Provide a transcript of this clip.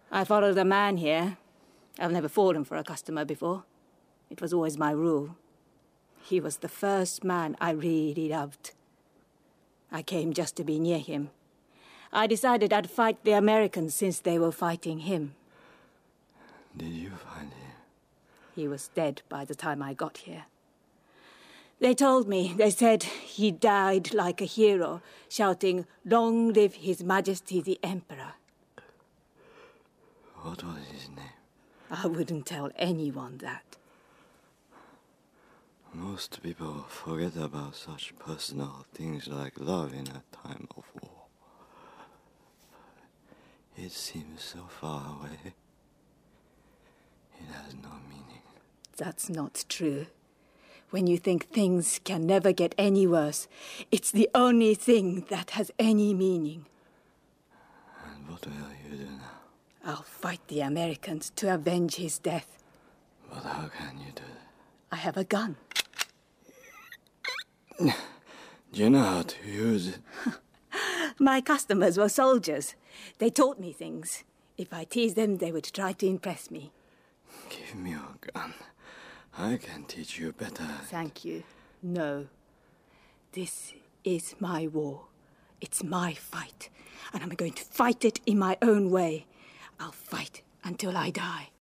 I followed a man here. I've never fallen for a customer before. It was always my rule. He was the first man I really loved. I came just to be near him. I decided I'd fight the Americans since they were fighting him. Did you find him? He was dead by the time I got here. They told me, they said he died like a hero, shouting, "Long live His Majesty the Emperor." What was his name? I wouldn't tell anyone that. Most people forget about such personal things like love in a time of war. It seems so far away. It has no meaning. That's not true. When you think things can never get any worse, it's the only thing that has any meaning. And what will you do now? I'll fight the Americans to avenge his death. But how can you do that? I have a gun. Do you know how to use it? My customers were soldiers. They taught me things. If I teased them, they would try to impress me. Give me your gun. I can teach you better. Thank you. No. This is my war. It's my fight. And I'm going to fight it in my own way. I'll fight until I die.